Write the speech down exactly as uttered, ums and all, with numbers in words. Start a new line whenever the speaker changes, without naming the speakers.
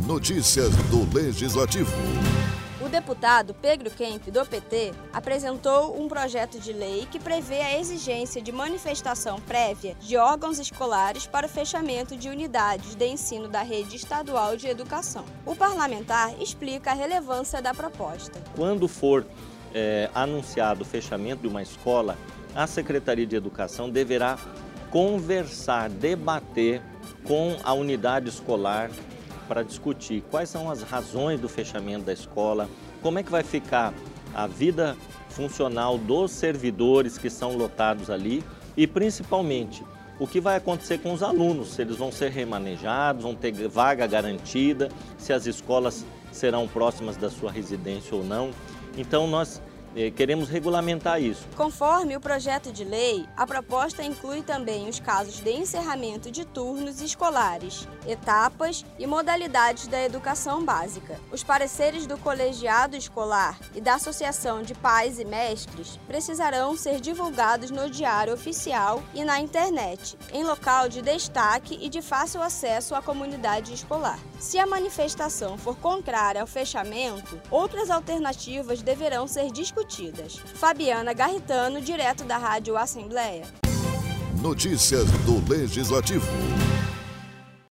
Notícias do Legislativo.
O deputado Pedro Kemp, do P T, apresentou um projeto de lei que prevê a exigência de manifestação prévia de órgãos escolares para o fechamento de unidades de ensino da rede estadual de educação. O parlamentar explica a relevância da proposta.
Quando for é, anunciado o fechamento de uma escola, a Secretaria de Educação deverá conversar, debater com a unidade escolar para discutir quais são as razões do fechamento da escola, como é que vai ficar a vida funcional dos servidores que são lotados ali e, principalmente, o que vai acontecer com os alunos, se eles vão ser remanejados, vão ter vaga garantida, se as escolas serão próximas da sua residência ou não. Então, nós queremos regulamentar isso.
Conforme o projeto de lei, a proposta inclui também os casos de encerramento de turnos escolares, etapas e modalidades da educação básica. Os pareceres do colegiado escolar e da Associação de Pais e Mestres precisarão ser divulgados no Diário Oficial e na internet, em local de destaque e de fácil acesso à comunidade escolar. Se a manifestação for contrária ao fechamento, outras alternativas deverão ser discutidas. Fabiana Garritano, direto da Rádio Assembleia.
Notícias do Legislativo.